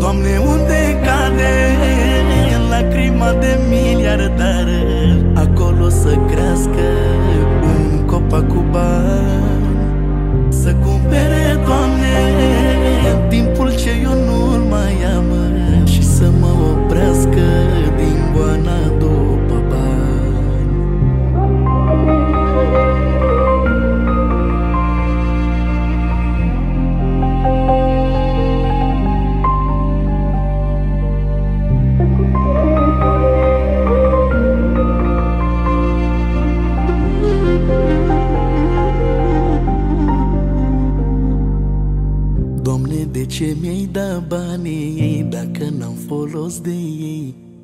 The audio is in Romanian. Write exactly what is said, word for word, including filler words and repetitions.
Doamne, unde cade lacrima de miliardară, acolo să crească un copac cu bani, să cumpere, Doamne, timpul ce eu nu-l mai am și să mă oprească din goana după bani. Doamne, de ce mi-ai dat banii dacă n-am folos de ei?